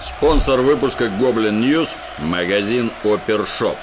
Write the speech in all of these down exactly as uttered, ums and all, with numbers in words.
Спонсор выпуска Гоблин Ньюс – магазин Опершоп.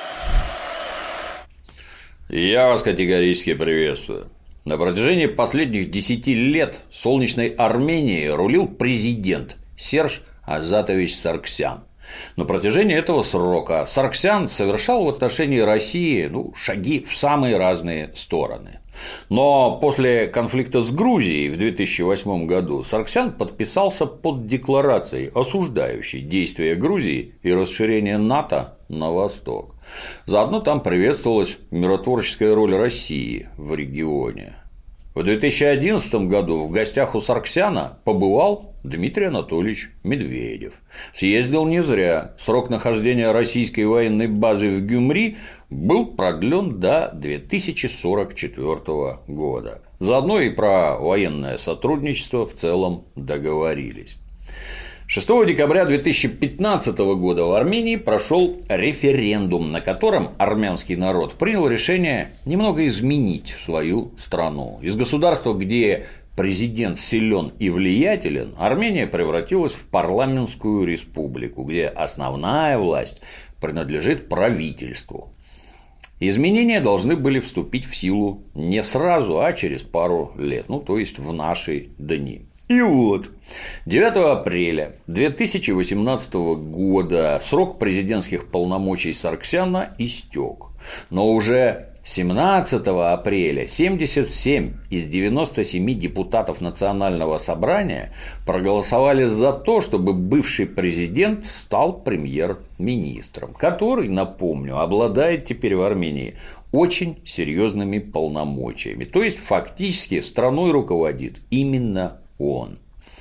Я вас категорически приветствую. На протяжении последних десяти лет солнечной Армении рулил президент Серж Азатович Саргсян. На протяжении этого срока Саргсян совершал в отношении России ну, шаги в самые разные стороны. Но после конфликта с Грузией в две тысячи восьмом году Саргсян подписался под декларацией, осуждающей действия Грузии и расширение НАТО на восток. Заодно там приветствовалась миротворческая роль России в регионе. В две тысячи одиннадцатом году в гостях у Саргсяна побывал Дмитрий Анатольевич Медведев. Съездил не зря. Срок нахождения российской военной базы в Гюмри был продлен до две тысячи сорок четвёртого года. Заодно и про военное сотрудничество в целом договорились. шестого декабря две тысячи пятнадцатого года в Армении прошел референдум, на котором армянский народ принял решение немного изменить свою страну. Из государства, где президент силен и влиятелен, Армения превратилась в парламентскую республику, где основная власть принадлежит правительству. Изменения должны были вступить в силу не сразу, а через пару лет, ну то есть в наши дни. И вот, девятого апреля две тысячи восемнадцатого года срок президентских полномочий Саргсяна истек, но уже семнадцатого апреля семьдесят семь из девяноста семи депутатов Национального собрания проголосовали за то, чтобы бывший президент стал премьер-министром, который, напомню, обладает теперь в Армении очень серьезными полномочиями, то есть фактически страной руководит именно он.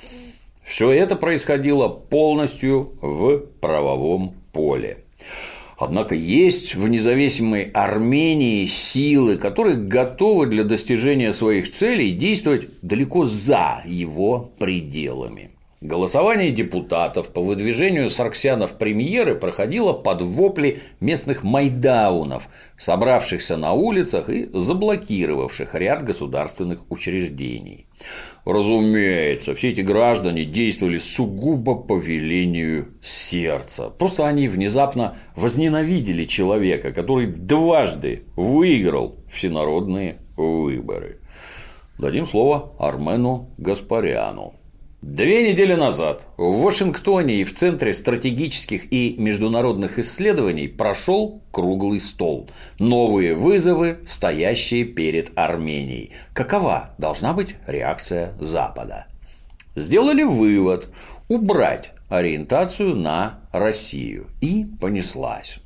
Все это происходило полностью в правовом поле. Однако есть в независимой Армении силы, которые готовы для достижения своих целей действовать далеко за его пределами. Голосование депутатов по выдвижению Саргсяна в премьеры проходило под вопли местных майдаунов, собравшихся на улицах и заблокировавших ряд государственных учреждений. Разумеется, все эти граждане действовали сугубо по велению сердца. Просто они внезапно возненавидели человека, который дважды выиграл всенародные выборы. Дадим слово Армену Гаспаряну. Две недели назад в Вашингтоне и в Центре стратегических и международных исследований прошел круглый стол. Новые вызовы, стоящие перед Арменией. Какова должна быть реакция Запада? Сделали вывод – убрать ориентацию на Россию. И понеслась.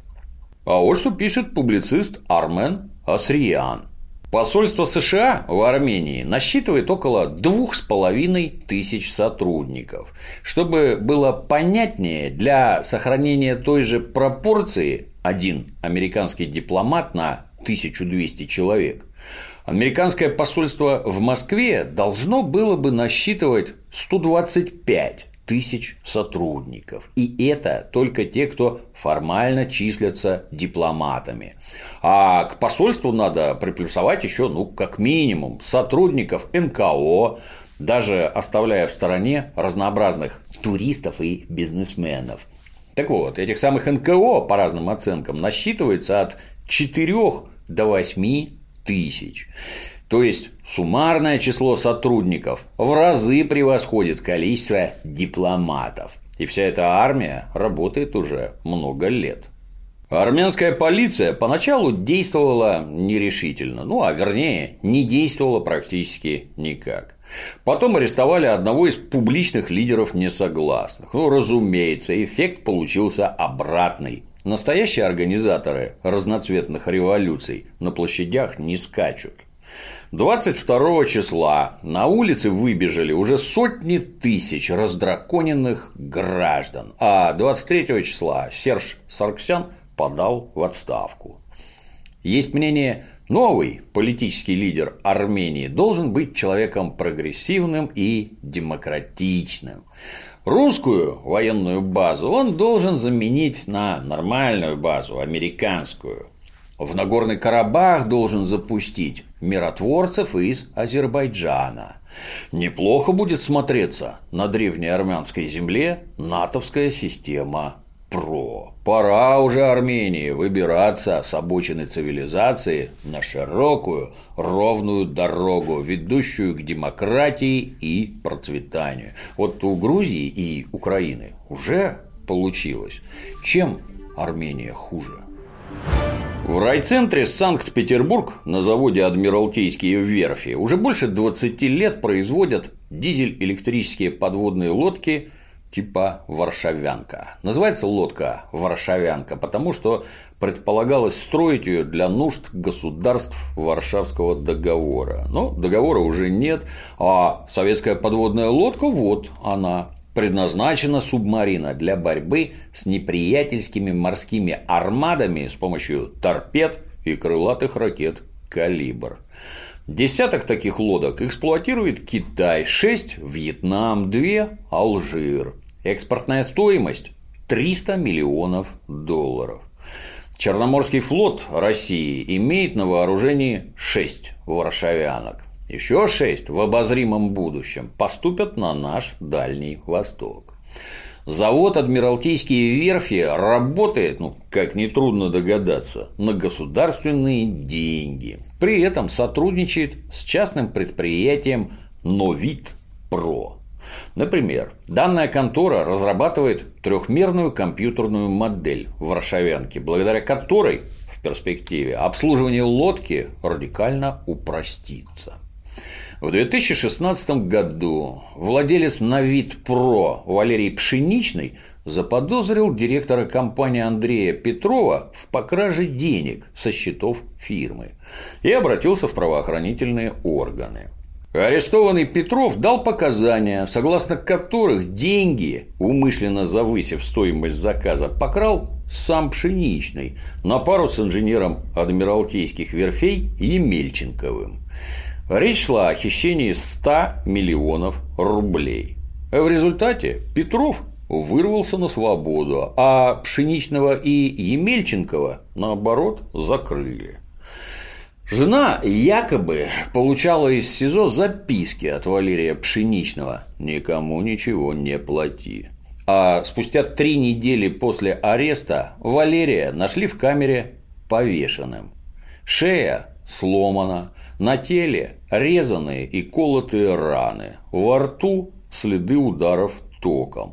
А вот что пишет публицист Армен Асриян. Посольство США в Армении насчитывает около двух с половиной тысяч сотрудников. Чтобы было понятнее, для сохранения той же пропорции один американский дипломат на тысячу двести человек, американское посольство в Москве должно было бы насчитывать сто двадцать пять тысяч сотрудников. И это только те, кто формально числятся дипломатами. А к посольству надо приплюсовать еще, ну, как минимум, сотрудников эн ка о, даже оставляя в стороне разнообразных туристов и бизнесменов. Так вот, этих самых эн ка о, по разным оценкам, насчитывается от четырёх до восьми тысяч. То есть суммарное число сотрудников в разы превосходит количество дипломатов. И вся эта армия работает уже много лет. Армянская полиция поначалу действовала нерешительно, ну а вернее не действовала практически никак. Потом арестовали одного из публичных лидеров несогласных. Ну, разумеется, эффект получился обратный. Настоящие организаторы разноцветных революций на площадях не скачут. двадцать второго числа на улицы выбежали уже сотни тысяч раздраконенных граждан, а двадцать третьего числа Серж Саргсян подал в отставку. Есть мнение, новый политический лидер Армении должен быть человеком прогрессивным и демократичным. Русскую военную базу он должен заменить на нормальную базу, американскую. В Нагорный Карабах должен запустить миротворцев из Азербайджана. Неплохо будет смотреться на древней армянской земле натовская система ПРО. Пора уже Армении выбираться с обочины цивилизации на широкую, ровную дорогу, ведущую к демократии и процветанию. Вот у Грузии и Украины уже получилось. Чем Армения хуже? В райцентре Санкт-Петербург на заводе «Адмиралтейские верфи» уже больше двадцати лет производят дизель-электрические подводные лодки типа «Варшавянка». Называется лодка «Варшавянка», потому что предполагалось строить ее для нужд государств Варшавского договора. Но договора уже нет, а советская подводная лодка вот она. Предназначена субмарина для борьбы с неприятельскими морскими армадами с помощью торпед и крылатых ракет «Калибр». Десяток таких лодок эксплуатирует Китай, шесть – Вьетнам, две – Алжир. Экспортная стоимость – триста миллионов долларов. Черноморский флот России имеет на вооружении шесть варшавянок. Еще шесть в обозримом будущем поступят на наш Дальний Восток. Завод «Адмиралтейские верфи» работает, ну, как нетрудно догадаться, на государственные деньги. При этом сотрудничает с частным предприятием «Новит-Про». Например, данная контора разрабатывает трехмерную компьютерную модель варшавянки, благодаря которой в перспективе обслуживание лодки радикально упростится. В две тысячи шестнадцатом году владелец «Новит-Про» Валерий Пшеничный заподозрил директора компании Андрея Петрова в покраже денег со счетов фирмы и обратился в правоохранительные органы. Арестованный Петров дал показания, согласно которых деньги, умышленно завысив стоимость заказа, покрал сам Пшеничный на пару с инженером Адмиралтейских верфей Емельченковым. Речь шла о хищении ста миллионов рублей. В результате Петров вырвался на свободу, а Пшеничного и Емельченкова, наоборот, закрыли. Жена якобы получала из СИЗО записки от Валерия Пшеничного: «Никому ничего не плати». А спустя три недели после ареста Валерия нашли в камере повешенным. Шея сломана, на теле резаные и колотые раны, во рту следы ударов током.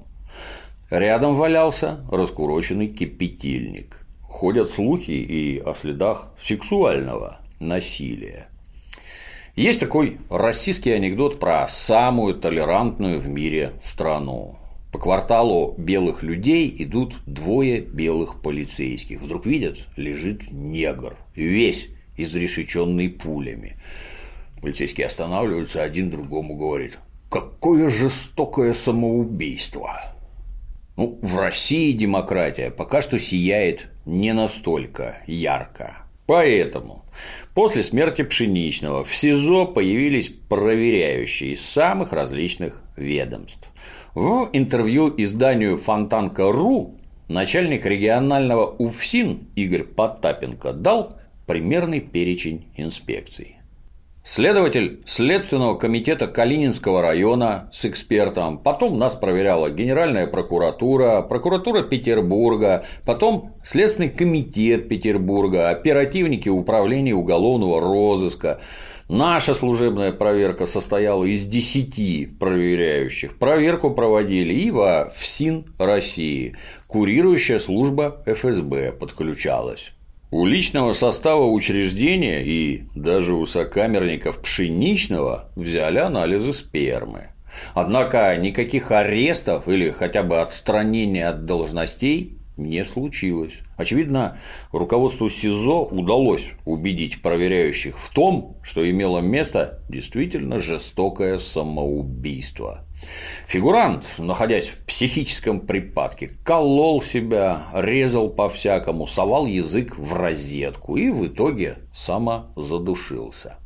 Рядом валялся раскуроченный кипятильник. Ходят слухи и о следах сексуального насилия. Есть такой российский анекдот про самую толерантную в мире страну. По кварталу белых людей идут двое белых полицейских. Вдруг видят, лежит негр, весь изрешеченный пулями. Полицейские останавливаются, один другому говорит: «Какое жестокое самоубийство!» Ну, в России демократия пока что сияет не настолько ярко. Поэтому после смерти Пшеничного в СИЗО появились проверяющие из самых различных ведомств. В интервью изданию Фонтанка.ру начальник регионального УФСИН Игорь Потапенко дал примерный перечень инспекций. Следователь Следственного комитета Калининского района с экспертом, потом нас проверяла Генеральная прокуратура, прокуратура Петербурга, потом Следственный комитет Петербурга, оперативники управления уголовного розыска. Наша служебная проверка состояла из десяти проверяющих. Проверку проводили и во ФСИН России. Курирующая служба эф эс бэ подключалась. У личного состава учреждения и даже у сокамерников Пшеничного взяли анализы спермы. Однако никаких арестов или хотя бы отстранения от должностей не случилось. Очевидно, руководству СИЗО удалось убедить проверяющих в том, что имело место действительно жестокое самоубийство. Фигурант, находясь в психическом припадке, колол себя, резал по-всякому, совал язык в розетку и в итоге самозадушился.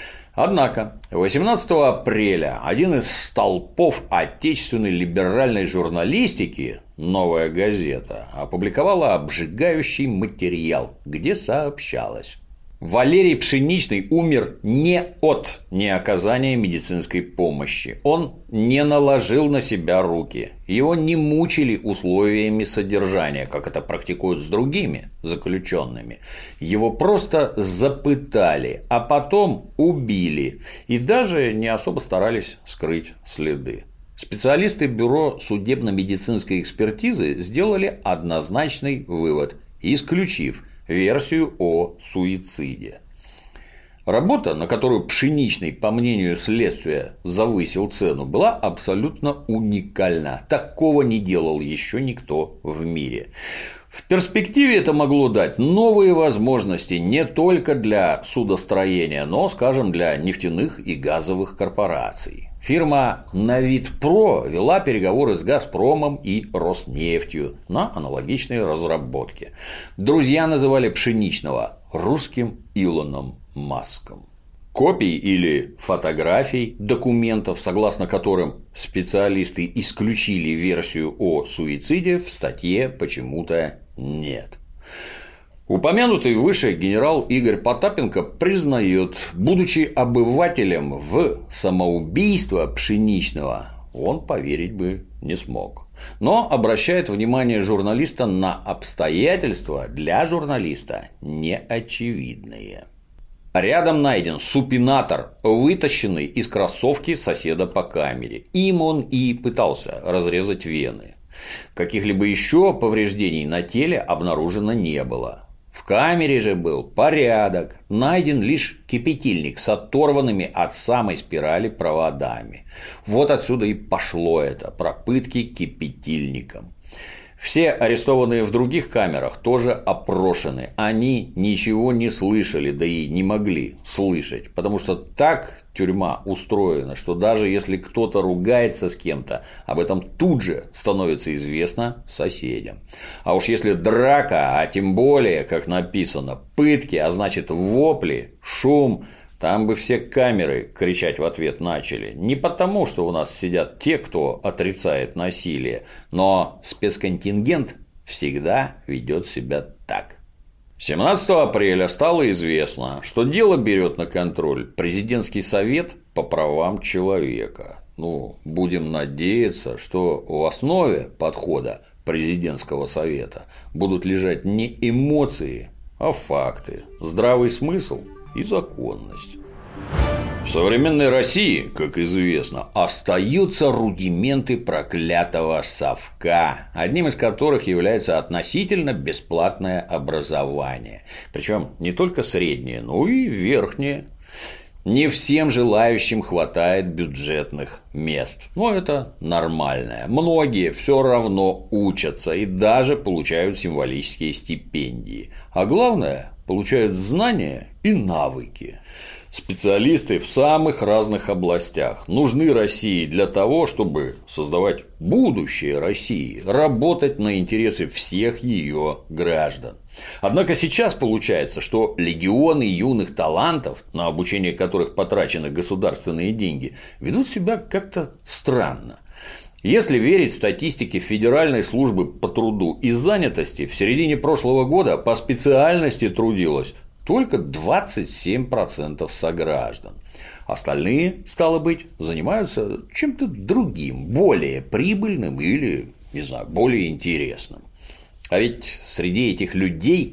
Однако восемнадцатого апреля один из столпов отечественной либеральной журналистики «Новая газета» опубликовала обжигающий материал, где сообщалось: Валерий Пшеничный умер не от неоказания медицинской помощи. Он не наложил на себя руки. Его не мучили условиями содержания, как это практикуют с другими заключенными. Его просто запытали, а потом убили. И даже не особо старались скрыть следы. Специалисты Бюро судебно-медицинской экспертизы сделали однозначный вывод, исключив версию о суициде. Работа, на которую Пшеничный, по мнению следствия, завысил цену, была абсолютно уникальна. Такого не делал еще никто в мире. В перспективе это могло дать новые возможности не только для судостроения, но, скажем, для нефтяных и газовых корпораций. Фирма «Навидпро» вела переговоры с «Газпромом» и «Роснефтью» на аналогичные разработки. Друзья называли Пшеничного русским Илоном Маском. Копий или фотографий документов, согласно которым специалисты исключили версию о суициде, в статье почему-то нет. Упомянутый выше генерал Игорь Потапенко признает, будучи обывателем в самоубийство Пшеничного, он поверить бы не смог. Но обращает внимание журналиста на обстоятельства для журналиста неочевидные. Рядом найден супинатор, вытащенный из кроссовки соседа по камере. Им он и пытался разрезать вены. Каких-либо еще повреждений на теле обнаружено не было. В камере же был порядок, найден лишь кипятильник с оторванными от самой спирали проводами. Вот отсюда и пошло это, про пытки кипятильником. Все арестованные в других камерах тоже опрошены. Они ничего не слышали, да и не могли слышать, потому что так тюрьма устроена, что даже если кто-то ругается с кем-то, об этом тут же становится известно соседям. А уж если драка, а тем более, как написано, пытки, а значит вопли, шум, там бы все камеры кричать в ответ начали. Не потому, что у нас сидят те, кто отрицает насилие, но спецконтингент всегда ведет себя так. семнадцатого апреля стало известно, что дело берет на контроль Президентский совет по правам человека. Ну, будем надеяться, что в основе подхода Президентского совета будут лежать не эмоции, а факты, здравый смысл и законность. В современной России, как известно, остаются рудименты проклятого совка, одним из которых является относительно бесплатное образование. Причем не только среднее, но и верхнее. Не всем желающим хватает бюджетных мест. Но это нормально. Многие все равно учатся и даже получают символические стипендии. А главное, получают знания и навыки. Специалисты в самых разных областях нужны России для того, чтобы создавать будущее России, работать на интересы всех ее граждан. Однако сейчас получается, что легионы юных талантов, на обучение которых потрачены государственные деньги, ведут себя как-то странно. Если верить статистике Федеральной службы по труду и занятости, в середине прошлого года по специальности трудилось только двадцать семь процентов сограждан. Остальные, стало быть, занимаются чем-то другим, более прибыльным или, не знаю, более интересным. А ведь среди этих людей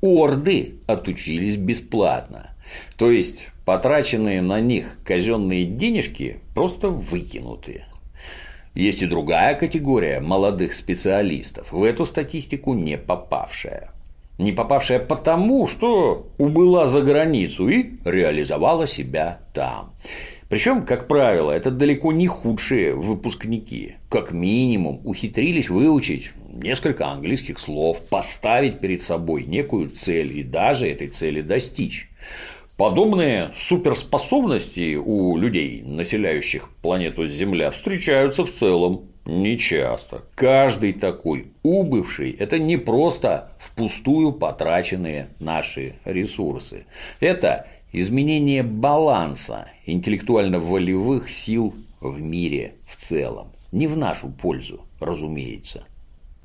орды отучились бесплатно. То есть потраченные на них казенные денежки просто выкинуты. Есть и другая категория молодых специалистов, в эту статистику не попавшая. Не попавшая потому, что убыла за границу и реализовала себя там. Причем, как правило, это далеко не худшие выпускники. Как минимум ухитрились выучить несколько английских слов, поставить перед собой некую цель и даже этой цели достичь. Подобные суперспособности у людей, населяющих планету Земля, встречаются в целом нечасто. Каждый такой убывший – это не просто впустую потраченные наши ресурсы. Это изменение баланса интеллектуально-волевых сил в мире в целом. Не в нашу пользу, разумеется.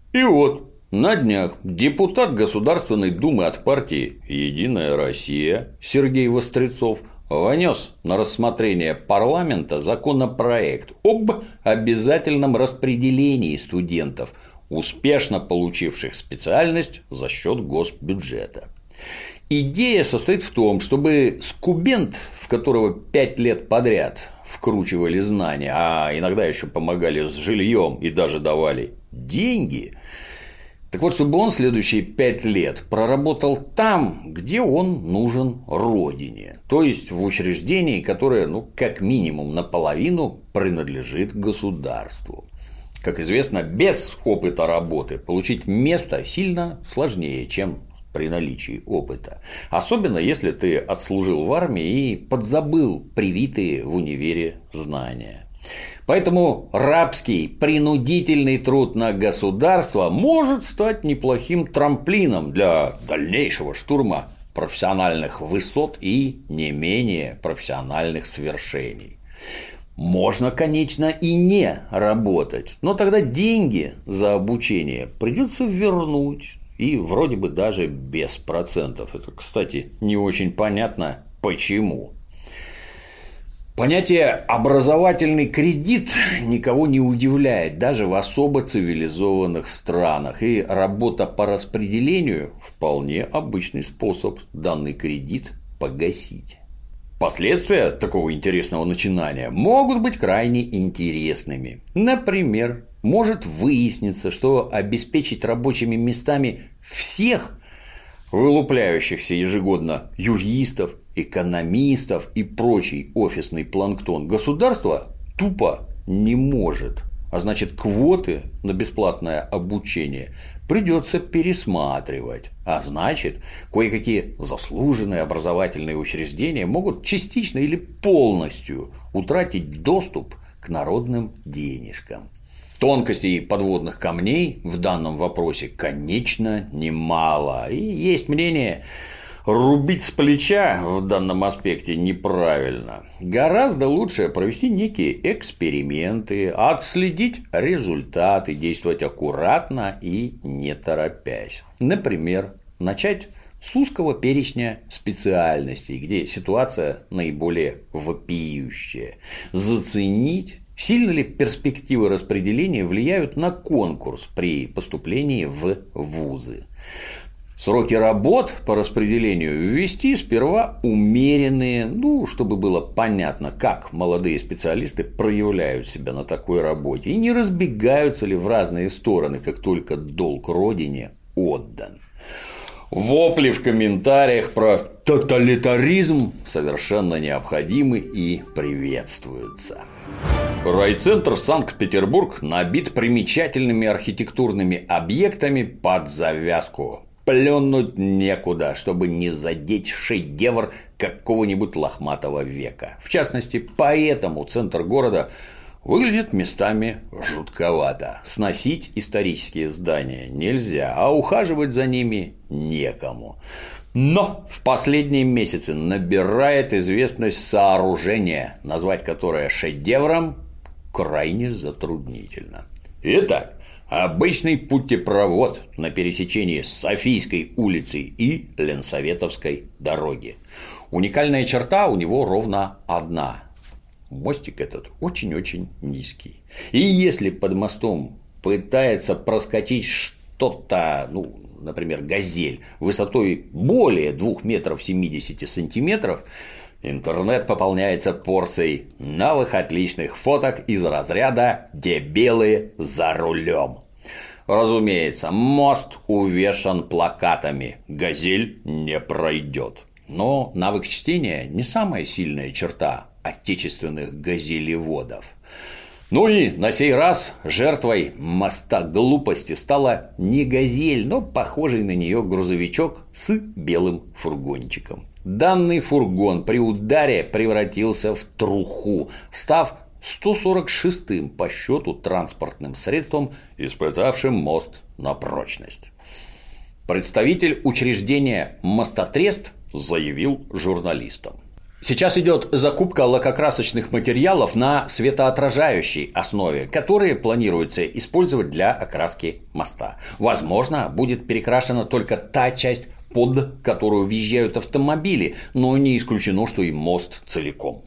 И вот, на днях депутат Государственной Думы от партии «Единая Россия» Сергей Вострецов внес на рассмотрение парламента законопроект об обязательном распределении студентов, успешно получивших специальность за счет госбюджета. Идея состоит в том, чтобы скубент, в которого пять лет подряд вкручивали знания, а иногда еще помогали с жильем и даже давали деньги, так вот, чтобы он следующие пять лет проработал там, где он нужен родине, то есть в учреждении, которое, ну, как минимум наполовину принадлежит государству. Как известно, без опыта работы получить место сильно сложнее, чем при наличии опыта. Особенно, если ты отслужил в армии и подзабыл привитые в универе знания. Поэтому рабский принудительный труд на государство может стать неплохим трамплином для дальнейшего штурма профессиональных высот и не менее профессиональных свершений. Можно, конечно, и не работать, но тогда деньги за обучение придется вернуть. И вроде бы даже без процентов. Это, кстати, не очень понятно, почему. Понятие «образовательный кредит» никого не удивляет, даже в особо цивилизованных странах. И работа по распределению – вполне обычный способ данный кредит погасить. Последствия такого интересного начинания могут быть крайне интересными. Например, может выясниться, что обеспечить рабочими местами всех вылупляющихся ежегодно юристов, экономистов и прочий офисный планктон государство тупо не может. А значит, квоты на бесплатное обучение придется пересматривать. А значит, кое-какие заслуженные образовательные учреждения могут частично или полностью утратить доступ к народным денежкам. Тонкостей подводных камней в данном вопросе, конечно, немало. И есть мнение, рубить с плеча в данном аспекте неправильно. Гораздо лучше провести некие эксперименты, отследить результаты, действовать аккуратно и не торопясь. Например, начать с узкого перечня специальностей, где ситуация наиболее вопиющая. Заценить, сильно ли перспективы распределения влияют на конкурс при поступлении в вузы. Сроки работ по распределению ввести сперва умеренные, ну, чтобы было понятно, как молодые специалисты проявляют себя на такой работе и не разбегаются ли в разные стороны, как только долг родине отдан. Вопли в комментариях про тоталитаризм совершенно необходимы и приветствуются. Райцентр Санкт-Петербург набит примечательными архитектурными объектами под завязку. Плюнуть некуда, чтобы не задеть шедевр какого-нибудь лохматого века. В частности, поэтому центр города выглядит местами жутковато. Сносить исторические здания нельзя, а ухаживать за ними некому. Но в последние месяцы набирает известность сооружение, назвать которое шедевром крайне затруднительно. Итак, обычный путепровод на пересечении Софийской улицы и Ленсоветовской дороги. Уникальная черта у него ровно одна. Мостик этот очень-очень низкий. И если под мостом пытается проскочить что-то, ну, например, газель, высотой более двух метров семидесяти сантиметров, интернет пополняется порцией новых отличных фоток из разряда «Дебилы за рулем». Разумеется, мост увешан плакатами «Газель не пройдет». Но навык чтения не самая сильная черта отечественных газелеводов. Ну и на сей раз жертвой моста глупости стала не газель, но похожий на нее грузовичок с белым фургончиком. Данный фургон при ударе превратился в труху, став сто сорок шестым по счету транспортным средством, испытавшим мост на прочность. Представитель учреждения «Мостотрест» заявил журналистам: Сейчас идет закупка лакокрасочных материалов на светоотражающей основе, которые планируется использовать для окраски моста. Возможно, будет перекрашена только та часть, под которую въезжают автомобили, но не исключено, что и мост целиком.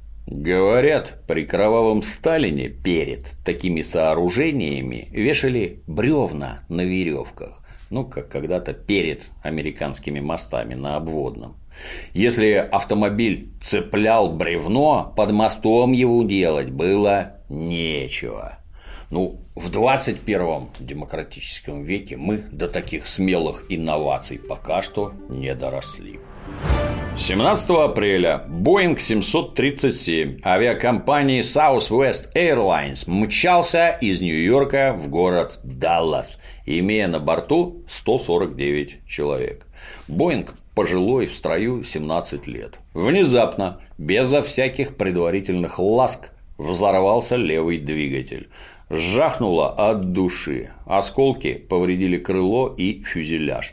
Говорят, при кровавом Сталине перед такими сооружениями вешали бревна на веревках, ну, как когда-то перед американскими мостами на обводном. Если автомобиль цеплял бревно, под мостом его делать было нечего. Ну, в двадцать первом демократическом веке мы до таких смелых инноваций пока что не доросли. семнадцатого апреля Боинг семьсот тридцать семь авиакомпании Southwest Airlines мчался из Нью-Йорка в город Даллас, имея на борту сто сорок девять человек. Боинг пожилой, в строю семнадцать лет. Внезапно, безо всяких предварительных ласк, взорвался левый двигатель. Жахнуло от души. Осколки повредили крыло и фюзеляж.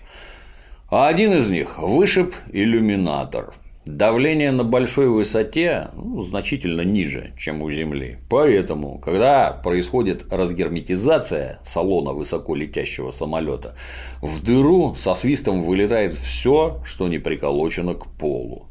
А один из них вышиб иллюминатор. Давление на большой высоте ну, значительно ниже, чем у Земли. Поэтому, когда происходит разгерметизация салона высоколетящего самолета, в дыру со свистом вылетает все, что не приколочено к полу.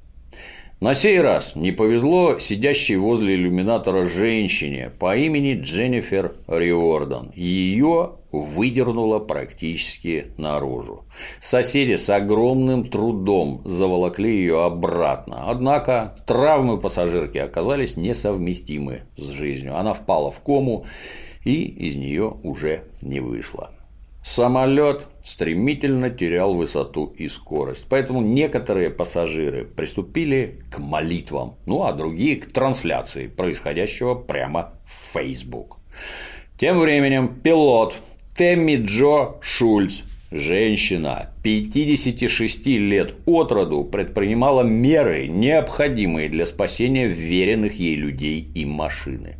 На сей раз не повезло сидящей возле иллюминатора женщине по имени Дженнифер Риордан. Ее выдернуло практически наружу. Соседи с огромным трудом заволокли ее обратно. Однако травмы пассажирки оказались несовместимы с жизнью. Она впала в кому и из нее уже не вышла. Самолет стремительно терял высоту и скорость, поэтому некоторые пассажиры приступили к молитвам, ну а другие к трансляции происходящего прямо в Facebook. Тем временем пилот Тэмми Джо Шульц, женщина пятидесяти шести лет от роду, предпринимала меры, необходимые для спасения вверенных ей людей и машины.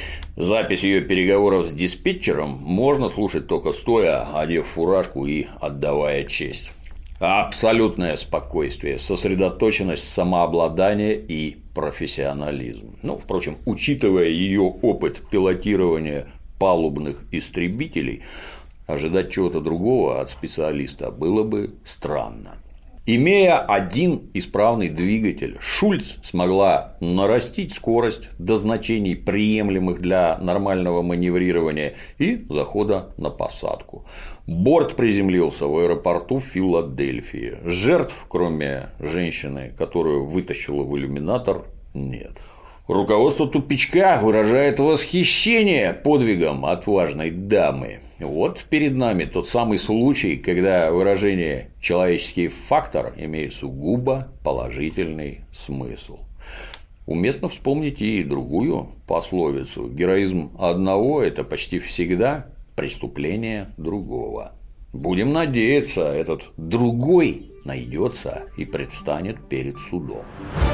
Запись ее переговоров с диспетчером можно слушать только стоя, одев фуражку и отдавая честь. Абсолютное спокойствие, сосредоточенность, самообладание и профессионализм. Ну, впрочем, учитывая ее опыт пилотирования палубных истребителей, ожидать чего-то другого от специалиста было бы странно. Имея один исправный двигатель, Шульц смогла нарастить скорость до значений, приемлемых для нормального маневрирования и захода на посадку. Борт приземлился в аэропорту Филадельфии. Жертв, кроме женщины, которую вытащила в иллюминатор, нет. Руководство тупичка выражает восхищение подвигом отважной дамы. Вот перед нами тот самый случай, когда выражение «человеческий фактор» имеет сугубо положительный смысл. Уместно вспомнить и другую пословицу: героизм одного – это почти всегда преступление другого. Будем надеяться, этот другой найдется и предстанет перед судом.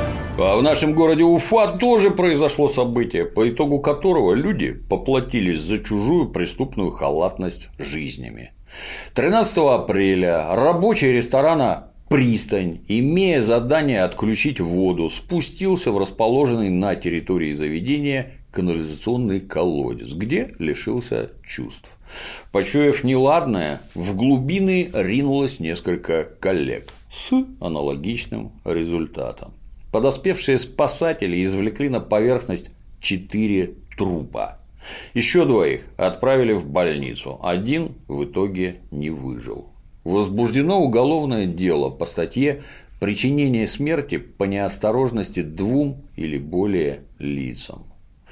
А в нашем городе Уфа тоже произошло событие, по итогу которого люди поплатились за чужую преступную халатность жизнями. тринадцатого апреля рабочий ресторана «Пристань», имея задание отключить воду, спустился в расположенный на территории заведения канализационный колодец, где лишился чувств. Почуяв неладное, в глубины ринулось несколько коллег с аналогичным результатом. Подоспевшие спасатели извлекли на поверхность четыре трупа. Еще двоих отправили в больницу, один в итоге не выжил. Возбуждено уголовное дело по статье «Причинение смерти по неосторожности двум или более лицам».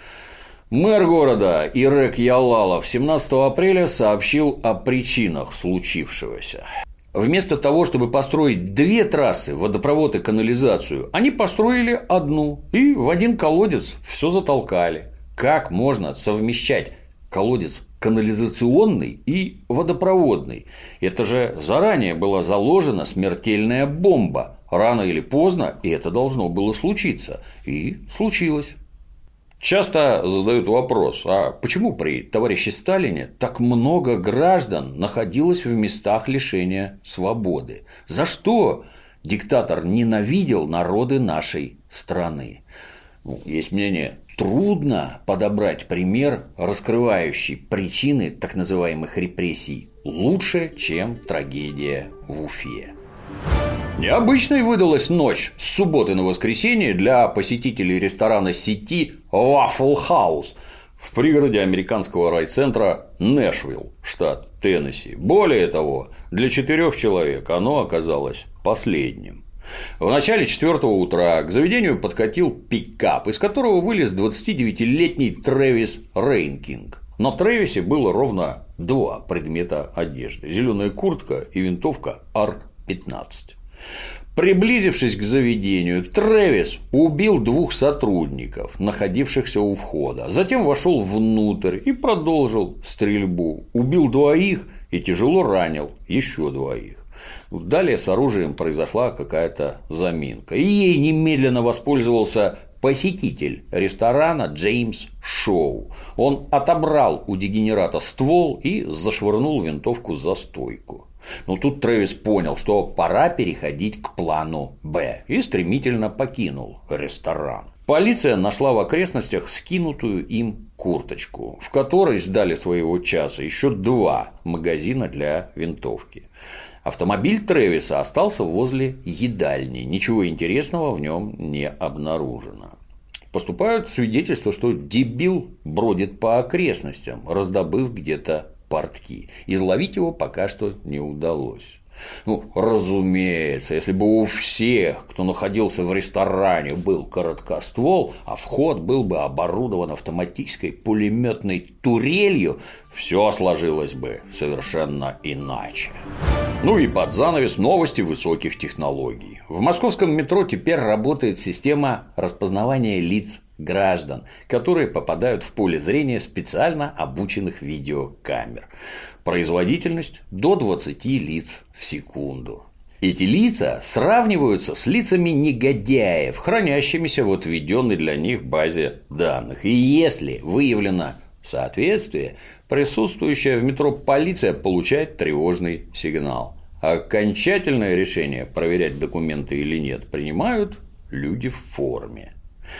Мэр города Ирек Ялалов семнадцатого апреля сообщил о причинах случившегося. Вместо того, чтобы построить две трассы, водопровод и канализацию, они построили одну и в один колодец все затолкали. Как можно совмещать колодец канализационный и водопроводный? Это же заранее была заложена смертельная бомба. Рано или поздно это должно было случиться. И случилось. Часто задают вопрос: а почему при товарище Сталине так много граждан находилось в местах лишения свободы? За что? Диктатор ненавидел народы нашей страны. Ну, есть мнение, трудно подобрать пример, раскрывающий причины так называемых репрессий лучше, чем трагедия в Уфе. Необычной выдалась ночь с субботы на воскресенье для посетителей ресторана сети Waffle House в пригороде американского райцентра Нэшвилл, штат Теннесси. Более того, для четырех человек оно оказалось последним. В начале четвертого утра к заведению подкатил пикап, из которого вылез двадцатидевятилетний Трэвис Рейнкинг. На Трэвисе было ровно два предмета одежды – зеленая куртка и винтовка ар пятнадцать. Приблизившись к заведению, Трэвис убил двух сотрудников, находившихся у входа, затем вошел внутрь и продолжил стрельбу, убил двоих и тяжело ранил еще двоих. Далее с оружием произошла какая-то заминка, и ей немедленно воспользовался посетитель ресторана Джеймс Шоу. Он отобрал у дегенерата ствол и зашвырнул винтовку за стойку. Но тут Трэвис понял, что пора переходить к плану «Б» и стремительно покинул ресторан. Полиция нашла в окрестностях скинутую им курточку, в которой ждали своего часа еще два магазина для винтовки. Автомобиль Трэвиса остался возле едальни, ничего интересного в нем не обнаружено. Поступают свидетельства, что дебил бродит по окрестностям, раздобыв где-то портки. Изловить его пока что не удалось. Ну, разумеется, если бы у всех, кто находился в ресторане, был короткоствол, а вход был бы оборудован автоматической пулеметной турелью, все сложилось бы совершенно иначе. Ну и под занавес новости высоких технологий. В московском метро теперь работает система распознавания лиц граждан, которые попадают в поле зрения специально обученных видеокамер. Производительность до двадцати лиц в секунду. Эти лица сравниваются с лицами негодяев, хранящимися в отведенной для них базе данных. И если выявлено соответствие, присутствующая в метро полиция получает тревожный сигнал. Окончательное решение, проверять документы или нет, принимают люди в форме.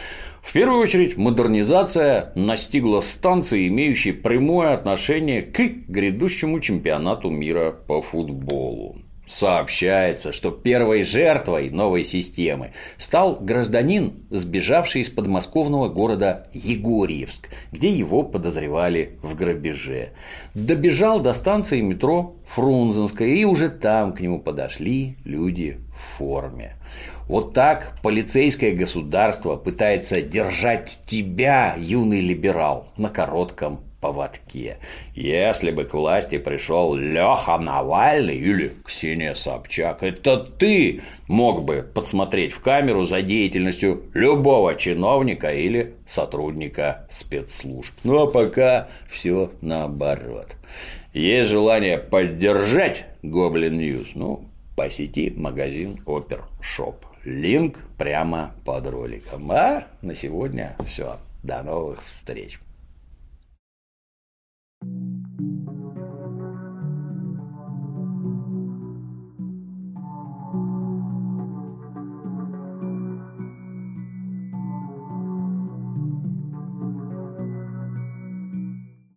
В первую очередь, модернизация настигла станции, имеющие прямое отношение к грядущему чемпионату мира по футболу. Сообщается, что первой жертвой новой системы стал гражданин, сбежавший из подмосковного города Егорьевск, где его подозревали в грабеже. Добежал до станции метро Фрунзенская, и уже там к нему подошли люди в форме. Вот так полицейское государство пытается держать тебя, юный либерал, на коротком поводке. Если бы к власти пришел Леха Навальный или Ксения Собчак, это ты мог бы подсмотреть в камеру за деятельностью любого чиновника или сотрудника спецслужб. Ну а пока все наоборот. Есть желание поддержать Гоблин Ньюс? Ну, посети магазин Опершоп. Линк прямо под роликом. А на сегодня все. До новых встреч.